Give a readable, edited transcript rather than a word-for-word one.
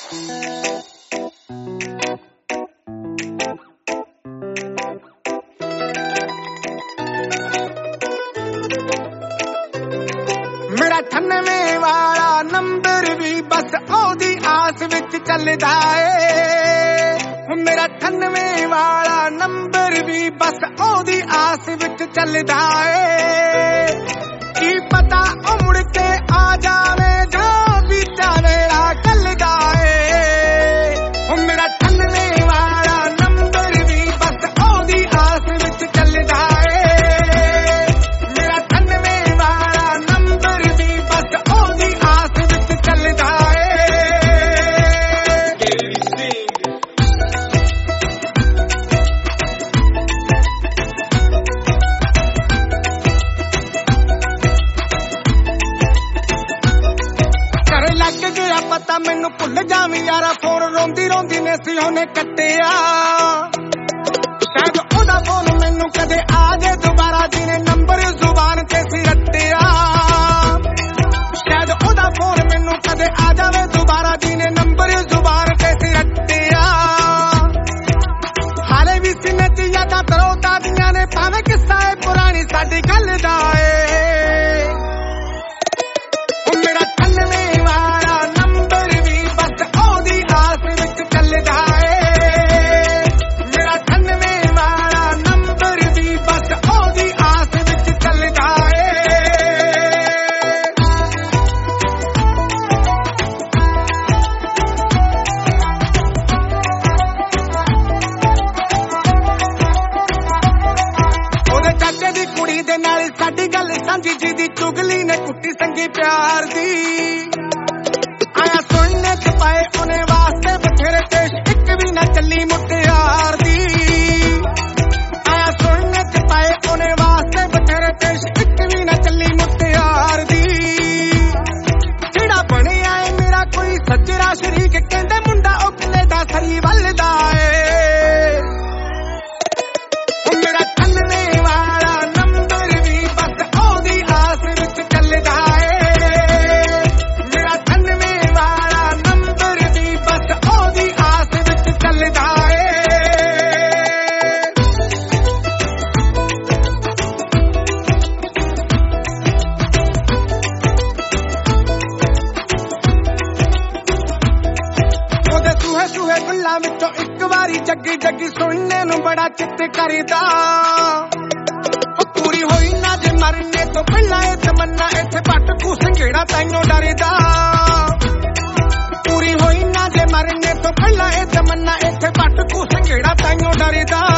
मेरा 98 वाला नंबर भी बस ओदी आस विच चलदा ए। मेरा 98 वाला नंबर भी बस ओदी आस विच चलदा ए। की पता उमड़ के आ जावे जां बीता वेला कलदा ए। मेरा 98 वाला नंबर भी बस ओदी आस विच चलदा ए। मेरा 98 वाला नंबर भी बस ओदी आस विच चलदा ए। करे लग गया पता मैनू भुल जावी यारा फोन रोंदी रोंदी ने सी ओने कट्टिया। शायद ओदा फोन मैनू कदे आ जाए दोबारा जिने नंबर जुबान ते सी रट्टिया। शायद ओदा फोन मैनू कदे आ जावे दोबारा जिने नंबर जुबान ते सी रट्टिया। हाले भी सीने च यादां तरौता दियां ने भावें किस्सा है पुरानी साडी गल दा ए। मेरा 98 वाला नंबर भी बस ओदी आस विच चलदा ए। मेरा 98 वाला नंबर भी बस ओदी आस विच चलदा ए। ਉਹਦੇ ਚਾਚੇ ਦੀ ਕੁੜੀ ਦੇ ਨਾਲ ਸਾਡੀ ਗੱਲ ਸਾਂਝੀ ਜੀ ਦੀ ਚੁਗਲੀ ਨੇ ਕੁੱਟੀ ਸੰਗੀ ਪਿਆਰ ਦੀ। ਆਇਆ ਸੋਹਣੇ ਚ ਪਾਏ ਉਹਨੇ ਵਾਸਤੇ ਬਥੇਰੇ ਦੇਸ਼ ਇੱਕ ਵੀ ਨਾ ਚੱਲੀ ਮੁਟਿਆਰ ਦੀ। ਆਇਆ ਸੋਹਣੇ ਚ ਪਾਏ ਉਹਨੇ ਵਾਸਤੇ ਬਥੇਰੇ ਦੇਸ਼ ਇੱਕ ਵੀ ਨਾ ਚੱਲੀ ਮੁਟਿਆਰ ਦੀ। ਜਿਹੜਾ ਬਣਿਆ ਏ ਮੇਰਾ ਕੋਈ ਸੱਜਰਾ ਸ਼ਰੀਕ ਕਹਿੰਦੇ ਮੁੰਡਾ ਉਹ ਕੈਨੇਡਾ ਸਰੀ ਵੱਲਦਾ ਏ। ਮੇਰਾ 98 ਵਾਲਾ ਨੰਬਰ ਵੀ ਬਸ ਉਹਦੀ ਆਸ ਵਿੱਚ ਚੱਲਦਾ ਏ। ਮੇਰਾ 98 ਵਾਲਾ ਨੰਬਰ ਵੀ ਬਸ ਉਹਦੀ ਆਸ ਵਿੱਚ ਚੱਲਦਾ ਏ। ਉਹਦੇ ਸੂਹੇ ਸੂਹੇ ਗੱਲਾਂ ਵਿੱਚੋਂ ਇੱਕ ਵਾਰੀ ਜੱਗੀ ਜੱਗੀ ਸੁਣਨੇ ਨੂੰ ਬੜਾ ਚਿੱਤ ਕਰਦਾ। ਉਹ ਪੂਰੀ ਹੋਈ ਨਾ ਜੇ ਮਰਨੇ ਤੋਂ ਪਹਿਲਾਂ ਇਹ ਤਮੰਨਾ ਇੱਥੇ ਭਟਕੂ ਸੰਘੇੜਾ ਤੈਨੂੰ ਡਰਦਾ। ਪੂਰੀ ਹੋਈ ਨਾ ਜੇ ਮਰਨੇ ਤੋਂ ਪਹਿਲਾਂ ਇਹ ਤਮੰਨਾ ਇੱਥੇ ਭਟਕੂ ਸੰਘੇੜਾ ਤੈਨੂੰ ਡਰਦਾ।